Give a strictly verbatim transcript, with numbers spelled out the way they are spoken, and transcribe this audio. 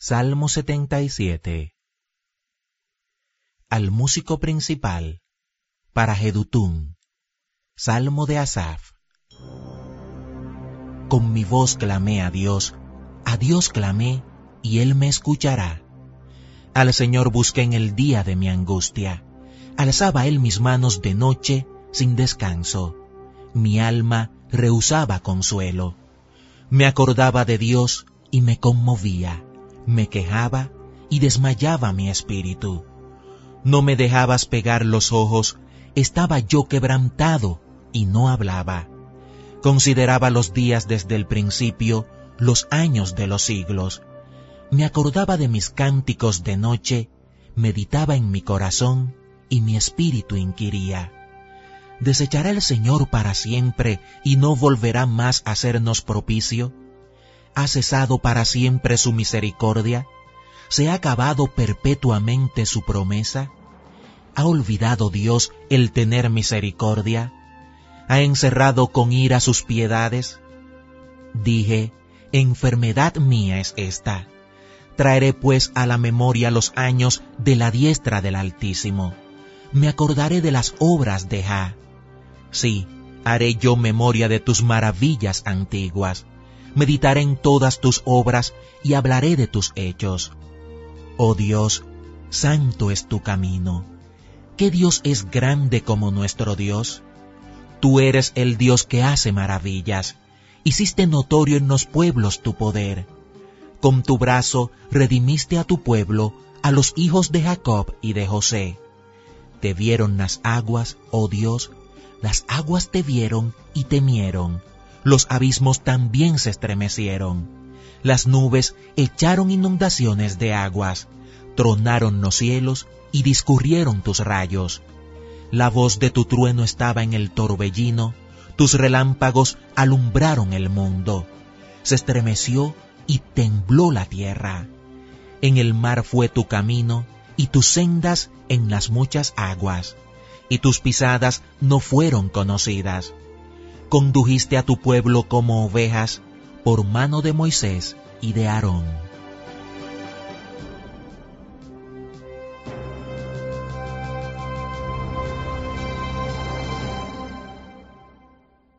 Salmo setenta y siete. Al músico principal, para Jedutún, Salmo de Asaf. Con mi voz clamé a Dios, a Dios clamé, y Él me escuchará. Al Señor busqué en el día de mi angustia, alzaba Él mis manos de noche sin descanso. Mi alma rehusaba consuelo. Me acordaba de Dios y me conmovía, me quejaba y desmayaba mi espíritu. No me dejabas pegar los ojos, estaba yo quebrantado y no hablaba. Consideraba los días desde el principio, los años de los siglos. Me acordaba de mis cánticos de noche, meditaba en mi corazón y mi espíritu inquiría. ¿Desechará el Señor para siempre y no volverá más a hacernos propicio? ¿Ha cesado para siempre su misericordia? ¿Se ha acabado perpetuamente su promesa? ¿Ha olvidado Dios el tener misericordia? ¿Ha encerrado con ira sus piedades? Dije, enfermedad mía es esta. Traeré pues a la memoria los años de la diestra del Altísimo. Me acordaré de las obras de Jah. Sí, haré yo memoria de tus maravillas antiguas. Meditaré en todas tus obras y hablaré de tus hechos. Oh Dios, santo es tu camino. ¿Qué Dios es grande como nuestro Dios? Tú eres el Dios que hace maravillas. Hiciste notorio en los pueblos tu poder. Con tu brazo redimiste a tu pueblo, a los hijos de Jacob y de José. Te vieron las aguas, oh Dios, las aguas te vieron y temieron. Los abismos también se estremecieron. Las nubes echaron inundaciones de aguas, tronaron los cielos y discurrieron tus rayos. La voz de tu trueno estaba en el torbellino, tus relámpagos alumbraron el mundo. Se estremeció y tembló la tierra. En el mar fue tu camino, y tus sendas en las muchas aguas, y tus pisadas no fueron conocidas. Condujiste a tu pueblo como ovejas por mano de Moisés y de Aarón.